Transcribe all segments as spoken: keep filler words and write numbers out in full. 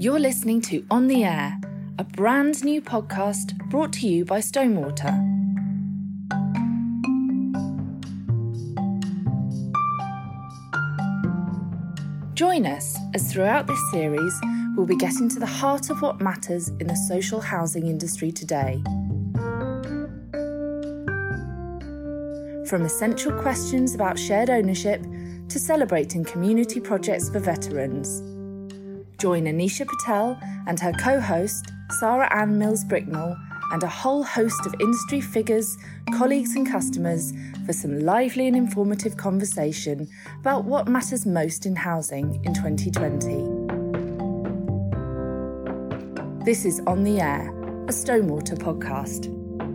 You're listening to On the Air, a brand new podcast brought to you by Stonewater. Join us as throughout this series we'll be getting to the heart of what matters in the social housing industry today. From essential questions about shared ownership to celebrating community projects for veterans. Join Anisha Patel and her co-host, Sarah Ann Mills-Bricknell, and a whole host of industry figures, colleagues and customers for some lively and informative conversation about what matters most in housing in twenty twenty. This is On the Air, a Stonewater podcast.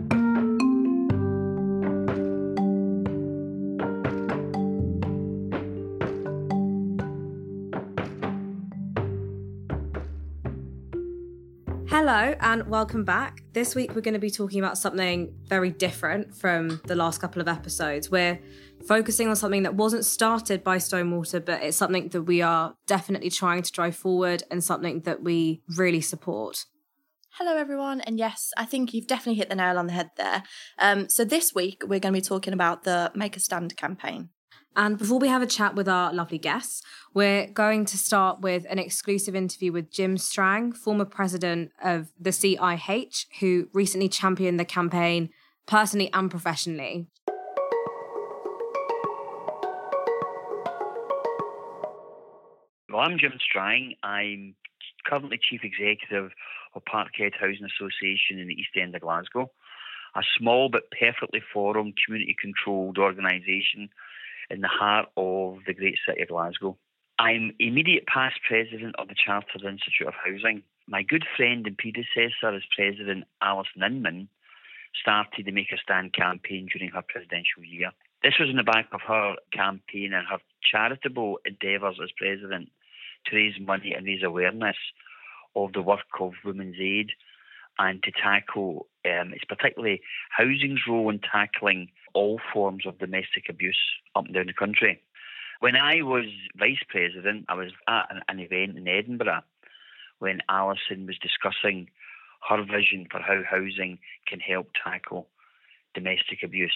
Hello and welcome back. This week we're going to be talking about something very different from the last couple of episodes. We're focusing on something that wasn't started by Stonewater, but it's something that we are definitely trying to drive forward and something that we really support. Hello everyone, and yes, I think you've definitely hit the nail on the head there. Um, so this week we're going to be talking about the Make a Stand campaign. And before we have a chat with our lovely guests, we're going to start with an exclusive interview with Jim Strang, former president of the C I H, who recently championed the campaign personally and professionally. Well, I'm Jim Strang. I'm currently Chief Executive of Parkhead Housing Association in the East End of Glasgow, a small but perfectly formed, community-controlled organisation in the heart of the great city of Glasgow. I'm immediate past president of the Chartered Institute of Housing. My good friend and predecessor as president, Alison Inman, started the Make a Stand campaign during her presidential year. This was in the back of her campaign and her charitable endeavours as president to raise money and raise awareness of the work of Women's Aid and to tackle, um, it's particularly housing's role in tackling all forms of domestic abuse up and down the country. When I was vice president, I was at an, an event in Edinburgh when Alison was discussing her vision for how housing can help tackle domestic abuse.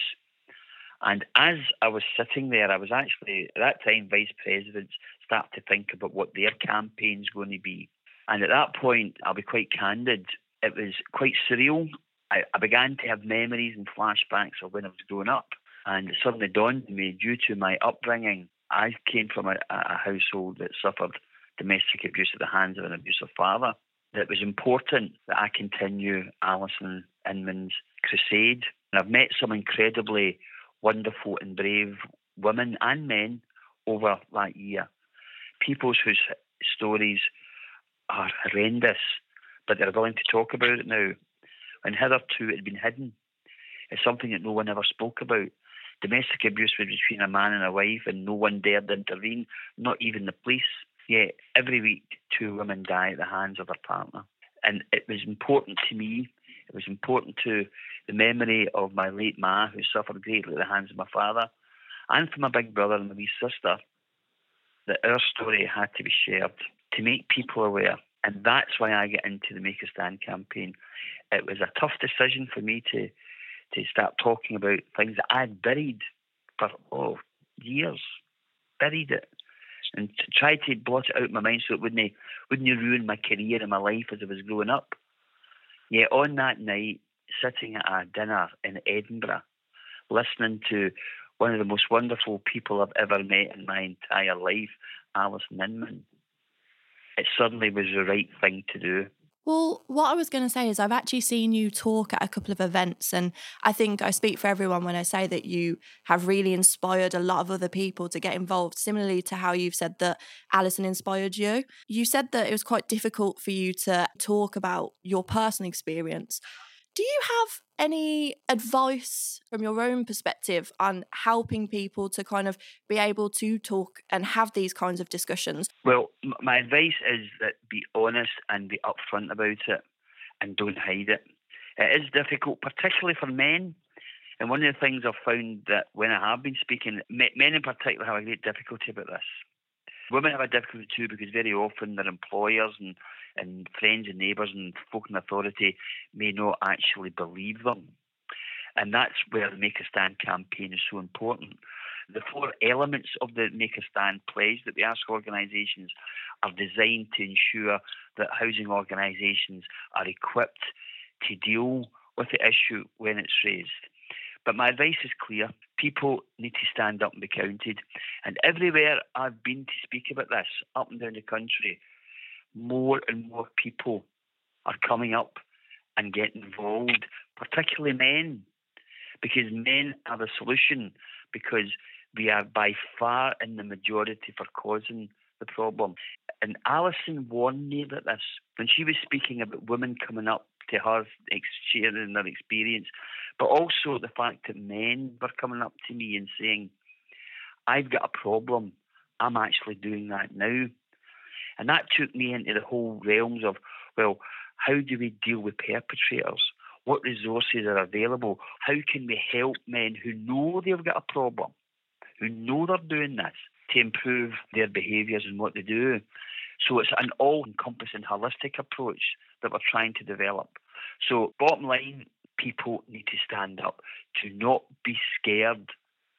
And as I was sitting there, I was actually, at that time, vice presidents start to think about what their campaign's going to be. And at that point, I'll be quite candid, it was quite surreal. I, I began to have memories and flashbacks of when I was growing up. And it suddenly dawned on me, due to my upbringing, I came from a, a household that suffered domestic abuse at the hands of an abusive father, that it was important that I continue Alison Inman's crusade. And I've met some incredibly wonderful and brave women and men over that year. People whose stories are horrendous, but they're willing to talk about it now. And hitherto it had been hidden. It's something that no one ever spoke about. Domestic abuse was between a man and a wife and no one dared intervene, not even the police. Yet every week two women die at the hands of their partner. And it was important to me, it was important to the memory of my late ma, who suffered greatly at the hands of my father, and for my big brother and my wee sister, that our story had to be shared to make people aware. And that's why I get into the Make a Stand campaign. It was a tough decision for me to to start talking about things that I had buried for oh, years, buried it, and to try to blot it out of my mind so it wouldn't, wouldn't ruin my career and my life as I was growing up. Yet on that night, sitting at a dinner in Edinburgh, listening to one of the most wonderful people I've ever met in my entire life, Alison Inman, it suddenly was the right thing to do. Well, what I was going to say is I've actually seen you talk at a couple of events, and I think I speak for everyone when I say that you have really inspired a lot of other people to get involved, similarly to how you've said that Alison inspired you. You said that it was quite difficult for you to talk about your personal experience. Do you have any advice from your own perspective on helping people to kind of be able to talk and have these kinds of discussions? Well, m- my advice is that be honest and be upfront about it and don't hide it. It is difficult, particularly for men. And one of the things I've found that when I have been speaking, men in particular have a great difficulty about this. Women have a difficulty too because very often their employers and, and friends and neighbours and folk in authority may not actually believe them. And that's where the Make a Stand campaign is so important. The four elements of the Make a Stand pledge that we ask organisations are designed to ensure that housing organisations are equipped to deal with the issue when it's raised. But my advice is clear. People need to stand up and be counted. And everywhere I've been to speak about this, up and down the country, more and more people are coming up and getting involved, particularly men, because men are the solution, because we are by far in the majority for causing the problem. And Alison warned me about this when she was speaking about women coming up to her, sharing their experience, but also the fact that men were coming up to me and saying, I've got a problem, I'm actually doing that now. And that took me into the whole realms of, well, how do we deal with perpetrators? What resources are available? How can we help men who know they've got a problem, who know they're doing this, to improve their behaviours and what they do? So it's an all-encompassing, holistic approach that we're trying to develop. So bottom line, people need to stand up, to not be scared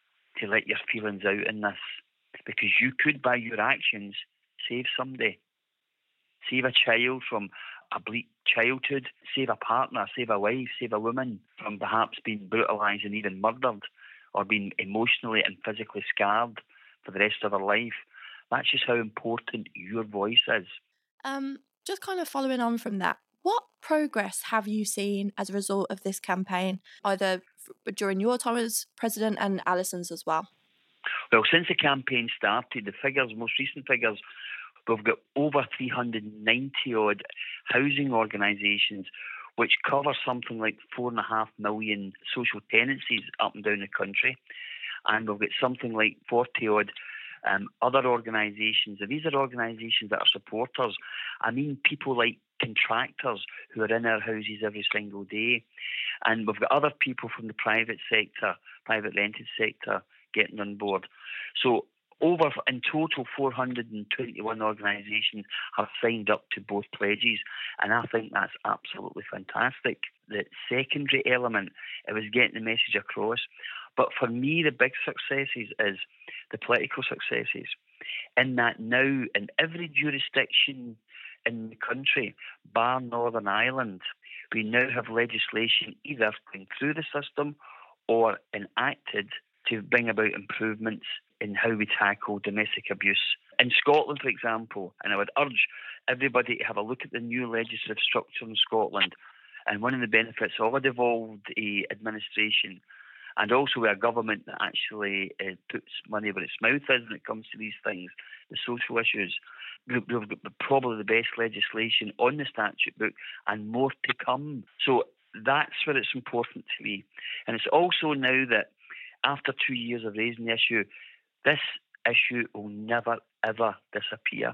to let your feelings out in this, because you could, by your actions, save somebody. Save a child from a bleak childhood, save a partner, save a wife, save a woman from perhaps being brutalised and even murdered, or being emotionally and physically scarred for the rest of her life. That's just how important your voice is. Um, just kind of following on from that, what progress have you seen as a result of this campaign, either f- during your time as president and Alison's as well? Well, since the campaign started, the figures, most recent figures, we've got over three hundred ninety odd housing organisations, which cover something like four and a half million social tenancies up and down the country. And we've got something like forty odd um, other organisations. And these are organisations that are supporters. I mean, people like contractors who are in our houses every single day. And we've got other people from the private sector, private rented sector, getting on board. So over, in total, four hundred twenty-one organisations have signed up to both pledges, and I think that's absolutely fantastic. The secondary element, it was getting the message across. But for me, the big successes is the political successes, in that now in every jurisdiction in the country, bar Northern Ireland, we now have legislation either going through the system or enacted to bring about improvements in how we tackle domestic abuse. In Scotland, for example, and I would urge everybody to have a look at the new legislative structure in Scotland, and one of the benefits of a devolved uh, administration, and also a government that actually uh, puts money where its mouth is when it comes to these things, the social issues. We've got probably the best legislation on the statute book and more to come. So that's where it's important to me. And it's also now that after two years of raising the issue, this issue will never, ever disappear.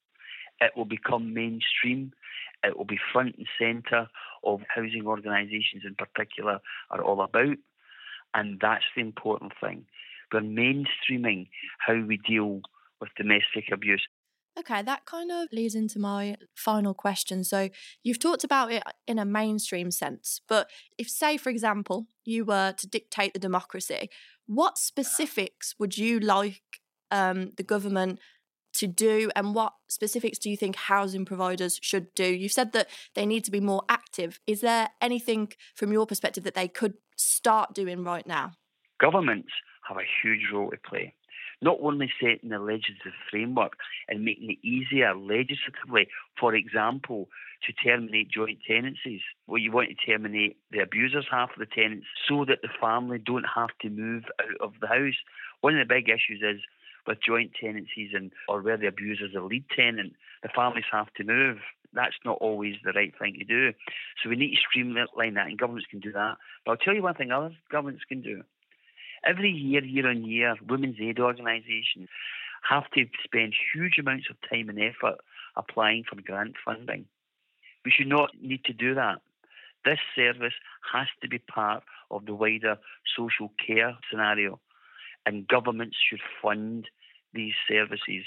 It will become mainstream. It will be front and centre of housing organisations in particular are all about. And that's the important thing. We're mainstreaming how we deal with domestic abuse. Okay, that kind of leads into my final question. So you've talked about it in a mainstream sense, but if, say, for example, you were to dictate the democracy, what specifics would you like um, the government to do, and what specifics do you think housing providers should do? You've said that they need to be more active. Is there anything from your perspective that they could start doing right now? Governments have a huge role to play. Not only setting the legislative framework and making it easier legislatively, for example, to terminate joint tenancies, where you want to terminate the abuser's half of the tenants so that the family don't have to move out of the house. One of the big issues is with joint tenancies and or where the abuser's a lead tenant, the families have to move. That's not always the right thing to do. So we need to streamline that, and governments can do that. But I'll tell you one thing other governments can do. Every year, year on year, women's aid organisations have to spend huge amounts of time and effort applying for grant funding. We should not need to do that. This service has to be part of the wider social care scenario, and governments should fund these services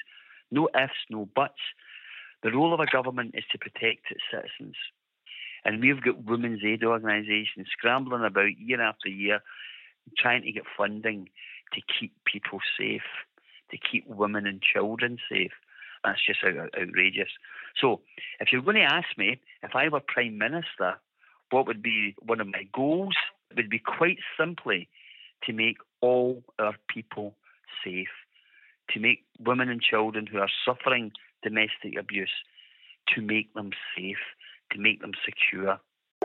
No ifs, no buts. The role of a government is to protect its citizens. And we've got women's aid organisations scrambling about year after year, trying to get funding to keep people safe, to keep women and children safe. That's just out- outrageous. So if you're going to ask me, if I were Prime Minister, what would be one of my goals? It would be quite simply to make all our people safe, to make women and children who are suffering domestic abuse, to make them safe, to make them secure.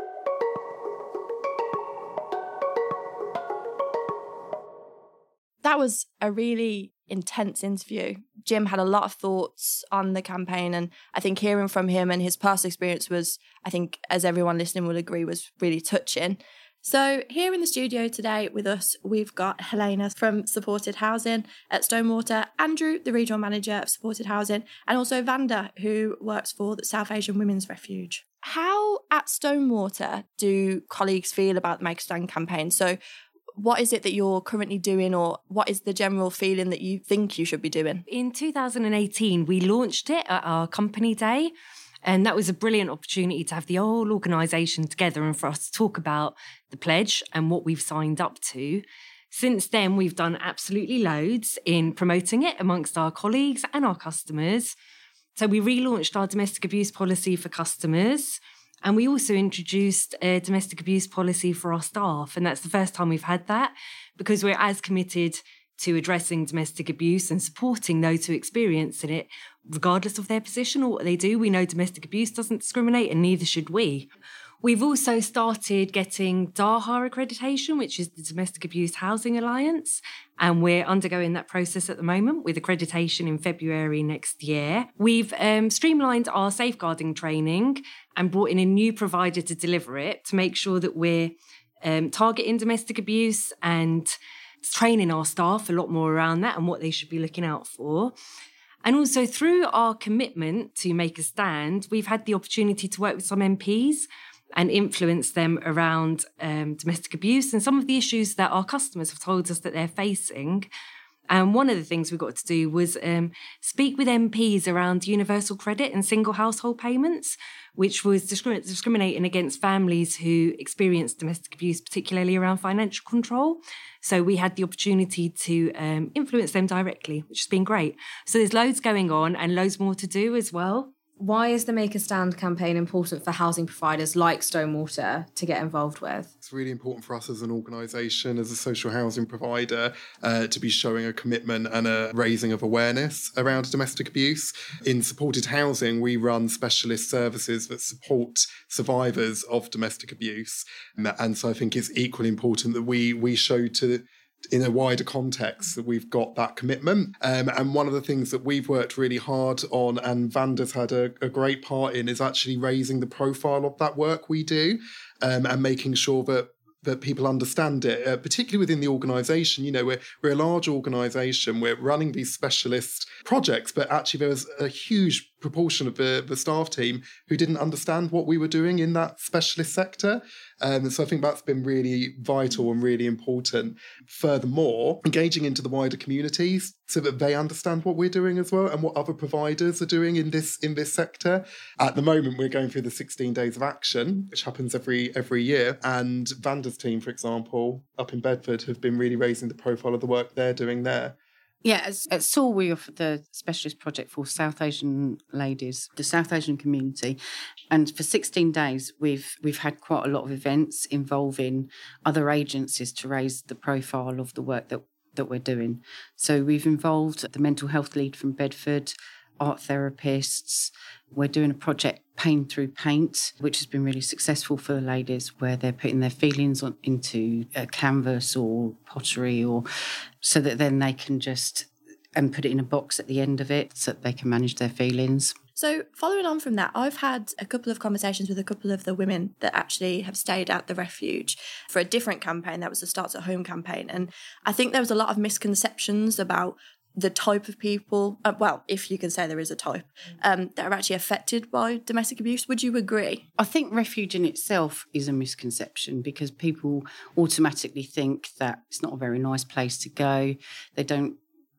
That was a really intense interview. Jim had a lot of thoughts on the campaign, and I think hearing from him and his past experience was, I think, as everyone listening will agree, was really touching. So here in the studio today with us, we've got Helena from Supported Housing at Stonewater, Andrew, the Regional Manager of Supported Housing, and also Vanda, who works for the South Asian Women's Refuge. How at Stonewater do colleagues feel about the Make a Stand campaign? So what is it that you're currently doing, or what is the general feeling that you think you should be doing? In two thousand eighteen, we launched it at our company day. And that was a brilliant opportunity to have the whole organisation together and for us to talk about the pledge and what we've signed up to. Since then, we've done absolutely loads in promoting it amongst our colleagues and our customers. So we relaunched our domestic abuse policy for customers, and we also introduced a domestic abuse policy for our staff. And that's the first time we've had that, because we're as committed to addressing domestic abuse and supporting those who experience it, regardless of their position or what they do. We know domestic abuse doesn't discriminate, and neither should we. We've also started getting DAHA accreditation, which is the Domestic Abuse Housing Alliance, and we're undergoing that process at the moment with accreditation in February next year. We've um, streamlined our safeguarding training and brought in a new provider to deliver it to make sure that we're um, targeting domestic abuse and training our staff a lot more around that and what they should be looking out for. And also through our commitment to Make a Stand, we've had the opportunity to work with some M Ps and influence them around um, domestic abuse and some of the issues that our customers have told us that they're facing. And one of the things we got to do was um, speak with M Ps around universal credit and single household payments, which was discrim- discriminating against families who experience domestic abuse, particularly around financial control. So we had the opportunity to um, influence them directly, which has been great. So there's loads going on and loads more to do as well. Why is the Make a Stand campaign important for housing providers like Stonewater to get involved with? It's really important for us as an organisation, as a social housing provider, uh, to be showing a commitment and a raising of awareness around domestic abuse. In supported housing, we run specialist services that support survivors of domestic abuse. And so I think it's equally important that we we show to in a wider context that we've got that commitment. Um, and one of the things that we've worked really hard on, and Vanda's had a, a great part in, is actually raising the profile of that work we do um, and making sure that that people understand it, uh, particularly within the organisation. You know, we're, we're a large organisation, we're running these specialist projects, but actually there was a huge proportion of the, the staff team who didn't understand what we were doing in that specialist sector. Um, so I think that's been really vital and really important. Furthermore, engaging into the wider communities so that they understand what we're doing as well and what other providers are doing in this in this sector. At the moment, we're going through the sixteen days of action, which happens every every year. And Vanda's team, for example, up in Bedford, have been really raising the profile of the work they're doing there. Yeah, as, at S A W, we offer the specialist project for South Asian ladies, the South Asian community. And for sixteen days, we've we've had quite a lot of events involving other agencies to raise the profile of the work that, that we're doing. So we've involved the mental health lead from Bedford, art therapists. We're doing a project, Pain Through Paint, which has been really successful for the ladies, where they're putting their feelings on, into a canvas or pottery, or so that then they can just and put it in a box at the end of it so that they can manage their feelings. So following on from that, I've had a couple of conversations with a couple of the women that actually have stayed at the refuge for a different campaign. That was the Starts at Home campaign. And I think there was a lot of misconceptions about the type of people, uh, well, if you can say there is a type, um, that are actually affected by domestic abuse. Would you agree? I think refuge in itself is a misconception because people automatically think that it's not a very nice place to go. They don't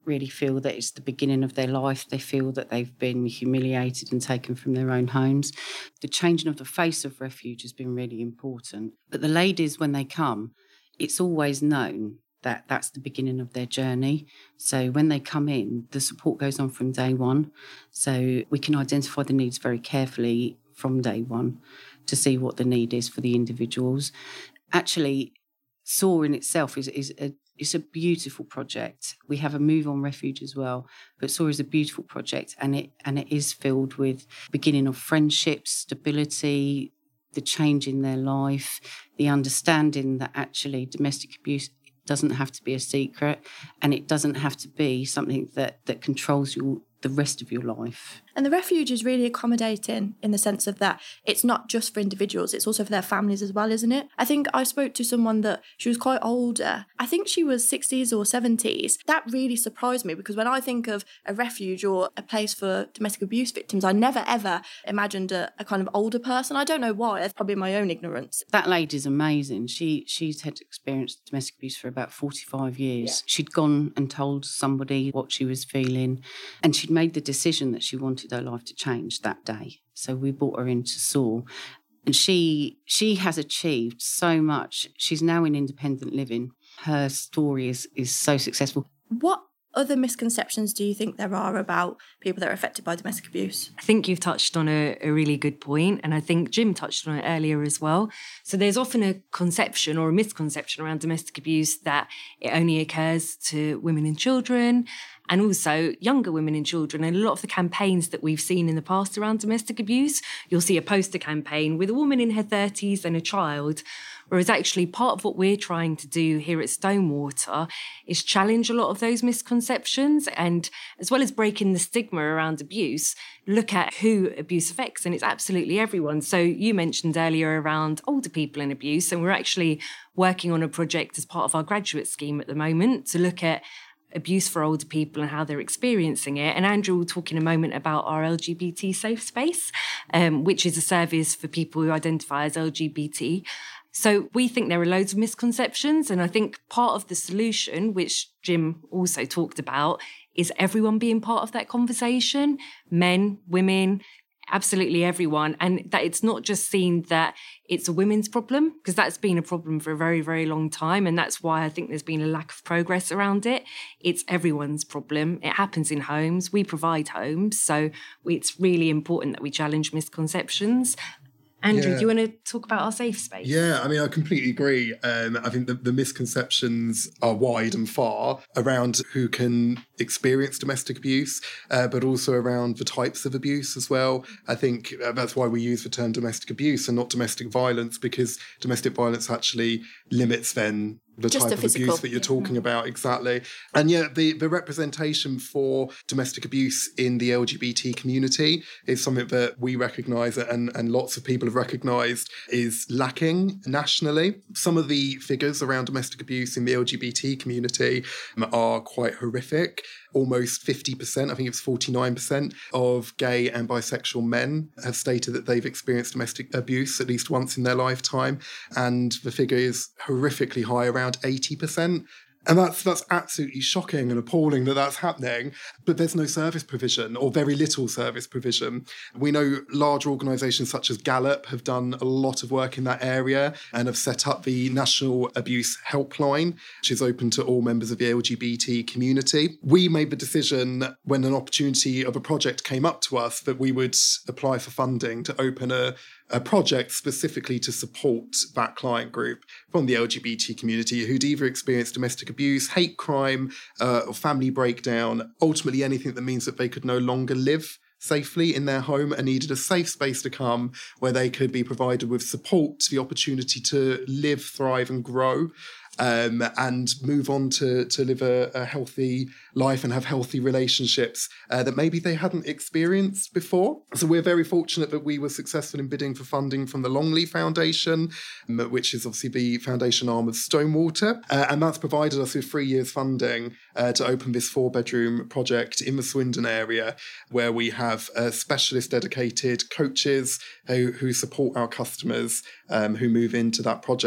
really feel that it's the beginning of their life. They feel that they've been humiliated and taken from their own homes. The changing of the face of refuge has been really important. But the ladies, when they come, it's always known that that's the beginning of their journey. So when they come in, the support goes on from day one. So we can identify the needs very carefully from day one to see what the need is for the individuals. Actually, S O A R in itself is, is a It's a beautiful project. We have a Move On Refuge as well, but S O A R is a beautiful project, and it and it is filled with beginning of friendships, stability, the change in their life, the understanding that actually domestic abuse doesn't have to be a secret, and it doesn't have to be something that that controls you the rest of your life. And the refuge is really accommodating in the sense of that it's not just for individuals, it's also for their families as well, isn't it? I think I spoke to someone that she was quite older. I think she was sixties or seventies. That really surprised me, because when I think of a refuge or a place for domestic abuse victims, I never ever imagined a, a kind of older person. I don't know why. It's probably my own ignorance. That lady's amazing. She she's had experienced domestic abuse for about forty-five years. Yeah. She'd gone and told somebody what she was feeling, and she'd made the decision that she wanted her life to change that day. So we brought her into S O A R, and she she has achieved so much. She's now in independent living. Her story is is so successful. What other misconceptions do you think there are about people that are affected by domestic abuse? I think you've touched on a, a really good point, and I think Jim touched on it earlier as well. So there's often a conception or a misconception around domestic abuse that it only occurs to women and children, and also younger women and children. And a lot of the campaigns that we've seen in the past around domestic abuse, you'll see a poster campaign with a woman in her thirties and a child, whereas actually part of what we're trying to do here at Stonewater is challenge a lot of those misconceptions, and as well as breaking the stigma around abuse, look at who abuse affects, and it's absolutely everyone. So you mentioned earlier around older people in abuse, and we're actually working on a project as part of our graduate scheme at the moment to look at abuse for older people and how they're experiencing it. And Andrew will talk in a moment about our L G B T Safe Space, um, which is a service for people who identify as L G B T. So we think there are loads of misconceptions, and I think part of the solution, which Jim also talked about, is everyone being part of that conversation, men, women, absolutely everyone, and that it's not just seen that it's a women's problem, because that's been a problem for a very, very long time, and that's why I think there's been a lack of progress around it. It's everyone's problem. It happens in homes. We provide homes, so it's really important that we challenge misconceptions. Andrew, yeah. Do you want to talk about our safe space? Yeah, I mean, I completely agree. Um, I think the, the misconceptions are wide and far around who can experience domestic abuse, uh, but also around the types of abuse as well. I think uh, that's why we use the term domestic abuse and not domestic violence, because domestic violence actually limits then the Just type of abuse that you're talking about, exactly. And yeah, the, the representation for domestic abuse in the L G B T community is something that we recognise and, and lots of people have recognised is lacking nationally. Some of the figures around domestic abuse in the L G B T community are quite horrific. Almost fifty percent, I think it's forty-nine percent of gay and bisexual men have stated that they've experienced domestic abuse at least once in their lifetime. And the figure is horrifically high, around eighty percent. And that's that's absolutely shocking and appalling that that's happening. But there's no service provision, or very little service provision. We know large organisations such as Gallup have done a lot of work in that area and have set up the National Abuse Helpline, which is open to all members of the L G B T community. We made the decision when an opportunity of a project came up to us that we would apply for funding to open a a project specifically to support that client group from the L G B T community who'd either experienced domestic abuse, hate crime, uh, or family breakdown, ultimately anything that means that they could no longer live safely in their home and needed a safe space to come where they could be provided with support, the opportunity to live, thrive and grow. Um, and move on to, to live a, a healthy life and have healthy relationships uh, that maybe they hadn't experienced before. So we're very fortunate that we were successful in bidding for funding from the Longley Foundation, um, which is obviously the foundation arm of Stonewater. Uh, and that's provided us with three years funding uh, to open this four-bedroom project in the Swindon area, where we have uh, specialist dedicated coaches who, who support our customers um, who move into that project.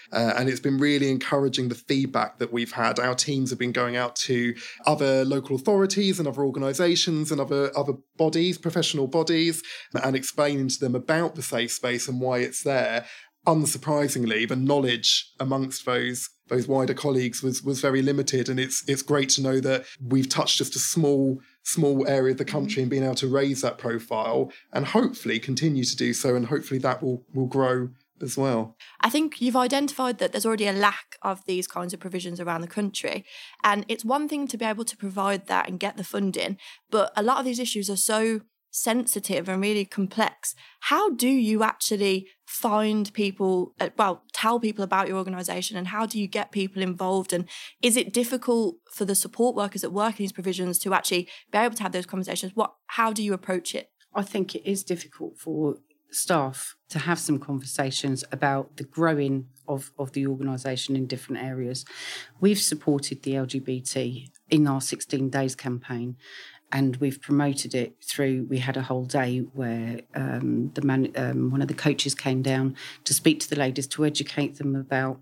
Uh, and it's been really encouraging, the feedback that we've had. Our teams have been going out to other local authorities and other organisations and other, other bodies, professional bodies, and explaining to them about the safe space and why it's there. Unsurprisingly, the knowledge amongst those those wider colleagues was was very limited, and it's it's great to know that we've touched just a small small area of the country and being able to raise that profile and hopefully continue to do so, and hopefully that will will grow as well. I think you've identified that there's already a lack of these kinds of provisions around the country, and it's one thing to be able to provide that and get the funding, but a lot of these issues are so sensitive and really complex. How do you actually find people, well, tell people about your organisation, and how do you get people involved? And is it difficult for the support workers that work in these provisions to actually be able to have those conversations? What, how do you approach it? I think it is difficult for staff to have some conversations about the growing of, of the organisation in different areas. We've supported the L G B T in our sixteen days campaign, and we've promoted it through, we had a whole day where um, the man, um, one of the coaches came down to speak to the ladies, to educate them about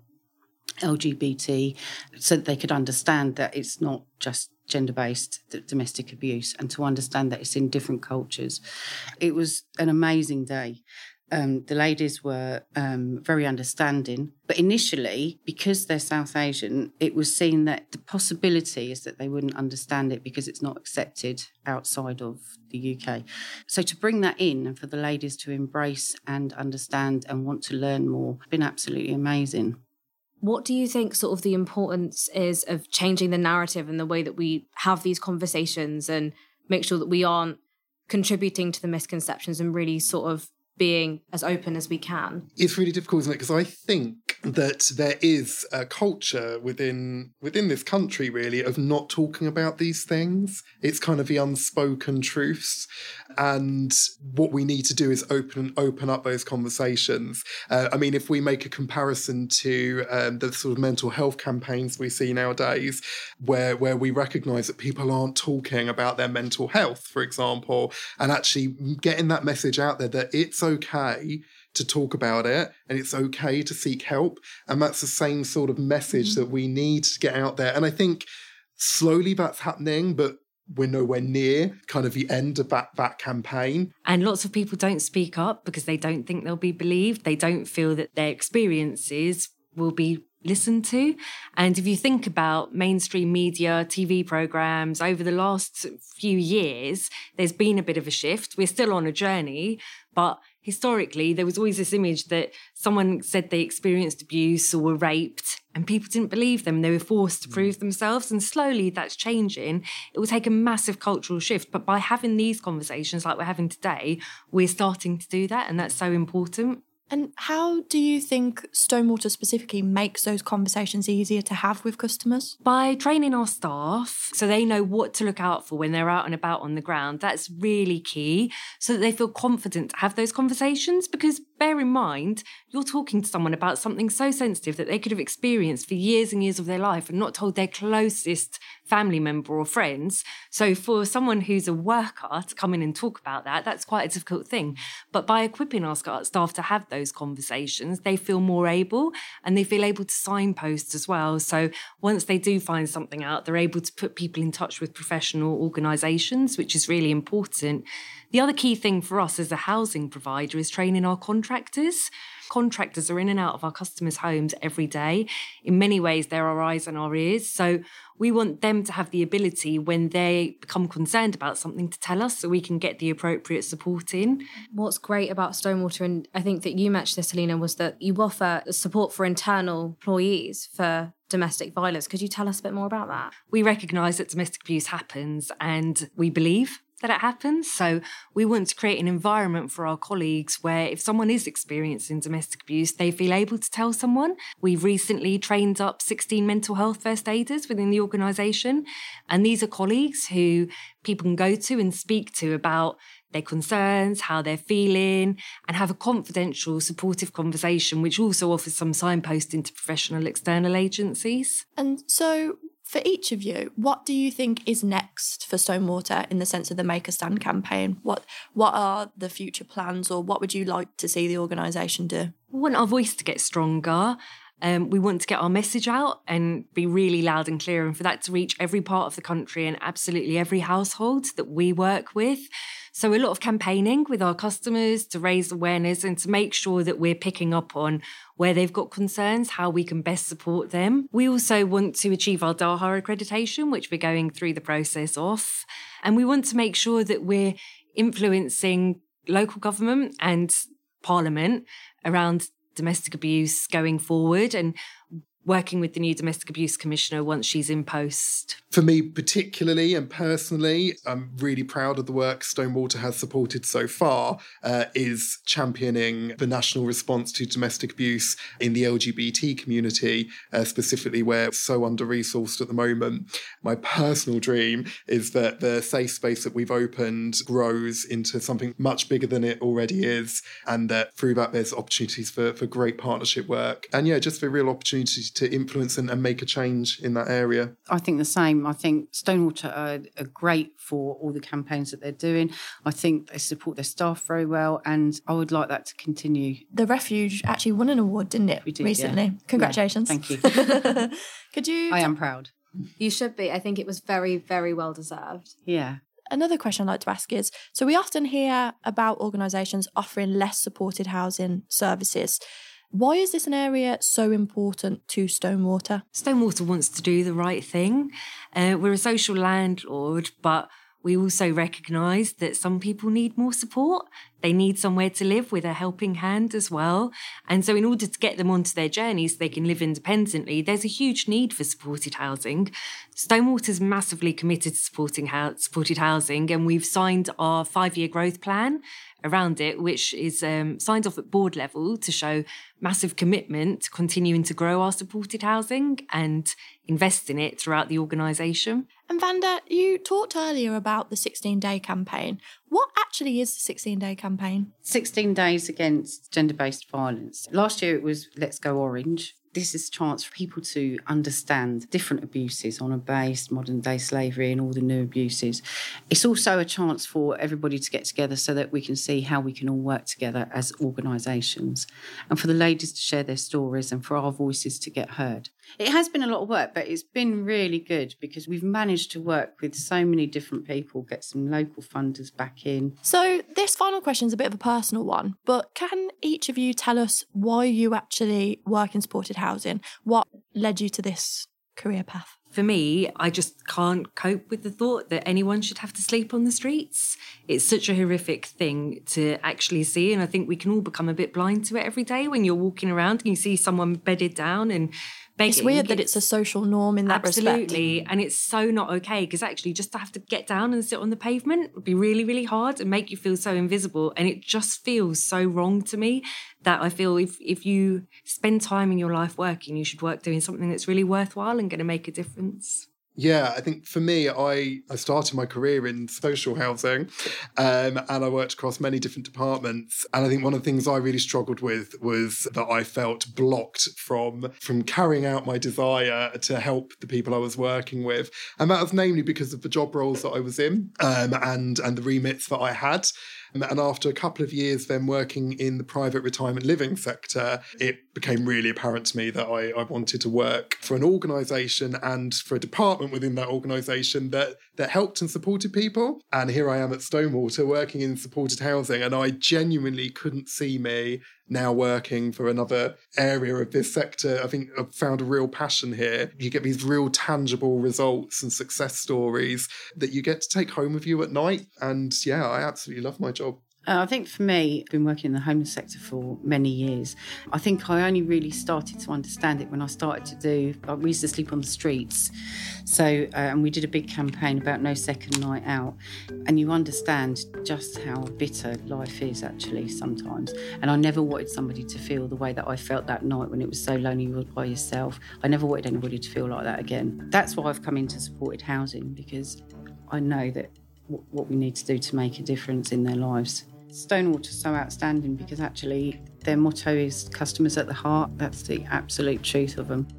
L G B T, so that they could understand that it's not just gender-based domestic abuse, and to understand that it's in different cultures. It was an amazing day. Um, the ladies were um, very understanding. But initially, because they're South Asian, it was seen that the possibility is that they wouldn't understand it because it's not accepted outside of the U K. So to bring that in and for the ladies to embrace and understand and want to learn more, has been absolutely amazing. What do you think sort of the importance is of changing the narrative and the way that we have these conversations and make sure that we aren't contributing to the misconceptions and really sort of being as open as we can? It's really difficult, isn't it? Because I think that there is a culture within within this country, really, of not talking about these things. It's kind of the unspoken truths. And what we need to do is open open up those conversations. Uh, I mean, if we make a comparison to um, the sort of mental health campaigns we see nowadays, where, where we recognise that people aren't talking about their mental health, for example, and actually getting that message out there that it's okay to talk about it and it's okay to seek help. And that's the same sort of message mm-hmm. that we need to get out there. And I think slowly that's happening, but we're nowhere near kind of the end of that, that campaign. And lots of people don't speak up because they don't think they'll be believed. They don't feel that their experiences will be listened to. And if you think about mainstream media, T V programmes, over the last few years, there's been a bit of a shift. We're still on a journey, but historically, there was always this image that someone said they experienced abuse or were raped and people didn't believe them. They were forced to prove themselves. And slowly that's changing. It will take a massive cultural shift. But by having these conversations like we're having today, we're starting to do that. And that's so important. And how do you think Stonewater specifically makes those conversations easier to have with customers? By training our staff so they know what to look out for when they're out and about on the ground. That's really key, so that they feel confident to have those conversations. Because bear in mind, you're talking to someone about something so sensitive that they could have experienced for years and years of their life and not told their closest family member or friends. So for someone who's a worker to come in and talk about that, that's quite a difficult thing. But by equipping our staff to have those conversations, they feel more able, and they feel able to signpost as well. So once they do find something out, they're able to put people in touch with professional organisations, which is really important. The other key thing for us as a housing provider is training our contractors. Contractors are in and out of our customers' homes every day. In many ways, they're our eyes and our ears. So we want them to have the ability, when they become concerned about something, to tell us so we can get the appropriate support in. What's great about Stonewater, and I think that you mentioned this, Helena, was that you offer support for internal employees for domestic violence. Could you tell us a bit more about that? We recognise that domestic abuse happens, and we believe that it happens. So we want to create an environment for our colleagues where if someone is experiencing domestic abuse, they feel able to tell someone. We've recently trained up sixteen mental health first aiders within the organisation. And these are colleagues who people can go to and speak to about their concerns, how they're feeling, and have a confidential, supportive conversation, which also offers some signposting to professional external agencies. And so for each of you, what do you think is next for Stonewater in the sense of the Make a Stand campaign? What what are the future plans, or what would you like to see the organisation do? We want our voice to get stronger. Um, we want to get our message out and be really loud and clear, and for that to reach every part of the country and absolutely every household that we work with. So a lot of campaigning with our customers to raise awareness and to make sure that we're picking up on where they've got concerns, how we can best support them. We also want to achieve our DAHA accreditation, which we're going through the process of. And we want to make sure that we're influencing local government and Parliament around domestic abuse going forward, and working with the new Domestic Abuse Commissioner once she's in post. For me particularly and personally, I'm really proud of the work Stonewater has supported so far, uh, is championing the national response to domestic abuse in the L G B T community, uh, specifically where it's so under-resourced at the moment. My personal dream is that the safe space that we've opened grows into something much bigger than it already is, and that through that there's opportunities for, for great partnership work. And yeah, just for real opportunities to influence and, and make a change in that area. I think the same. I think Stonewater are, are great for all the campaigns that they're doing. I think they support their staff very well, and I would like that to continue. The Refuge actually won an award, didn't it, We did, recently? yeah. Congratulations. Yeah, thank you. Could you... I am proud. You should be. I think it was very, very well deserved. Yeah. Another question I'd like to ask is, so we often hear about organisations offering less supported housing services. Why is this an area so important to Stonewater? Stonewater wants to do the right thing. Uh, we're a social landlord, but we also recognise that some people need more support. They need somewhere to live with a helping hand as well. And so in order to get them onto their journey so they can live independently, there's a huge need for supported housing. Stonewater's massively committed to supporting ho- supported housing, and we've signed our five-year growth plan around it, which is um, signed off at board level to show massive commitment to continuing to grow our supported housing and invest in it throughout the organisation. And Vanda, you talked earlier about the sixteen-day campaign. What actually is the sixteen-day campaign? sixteen days against gender-based violence. Last year it was Let's Go Orange. This is a chance for people to understand different abuses, honour-based, modern-day slavery and all the new abuses. It's also a chance for everybody to get together so that we can see how we can all work together as organisations, and for the ladies to share their stories and for our voices to get heard. It has been a lot of work, but it's been really good because we've managed to work with so many different people, get some local funders back in. So this final question is a bit of a personal one, but can each of you tell us why you actually work in supported housing? What led you to this career path? For me, I just can't cope with the thought that anyone should have to sleep on the streets. It's such a horrific thing to actually see, and I think we can all become a bit blind to it every day when you're walking around and you see someone bedded down and begging. It's weird that it's a social norm in that Absolutely. respect. Absolutely, and it's so not okay, because actually just to have to get down and sit on the pavement would be really, really hard and make you feel so invisible, and it just feels so wrong to me that I feel if, if you spend time in your life working, you should work doing something that's really worthwhile and going to make a difference. Yeah, I think for me, I, I started my career in social housing um, and I worked across many different departments. And I think one of the things I really struggled with was that I felt blocked from, from carrying out my desire to help the people I was working with. And that was namely because of the job roles that I was in um, and, and the remits that I had. And after a couple of years then working in the private retirement living sector, it became really apparent to me that I, I wanted to work for an organisation and for a department within that organisation that, that helped and supported people. And here I am at Stonewater working in supported housing, and I genuinely couldn't see me now working for another area of this sector. I think I've found a real passion here. You get these real tangible results and success stories that you get to take home with you at night. And yeah, I absolutely love my job. Uh, I think for me, I've been working in the homeless sector for many years. I think I only really started to understand it when I started to do, like, we used to sleep on the streets. So, uh, and we did a big campaign about no second night out. And you understand just how bitter life is actually sometimes. And I never wanted somebody to feel the way that I felt that night when it was so lonely you were by yourself. I never wanted anybody to feel like that again. That's why I've come into supported housing, because I know that w- what we need to do to make a difference in their lives. Stonewater's so outstanding because actually their motto is customers at the heart. That's the absolute truth of them.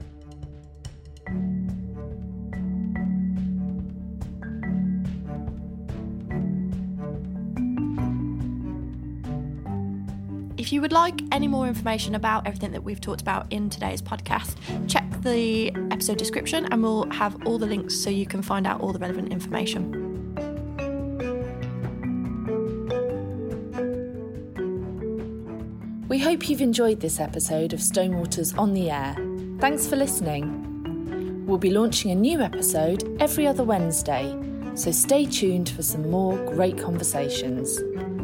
If If you would like any more information about everything that we've talked about in today's podcast, check the episode description and we'll have all the links so you can find out all the relevant information. We hope you've enjoyed this episode of Stonewater's On the Air. Thanks for listening. We'll be launching a new episode every other Wednesday, so stay tuned for some more great conversations.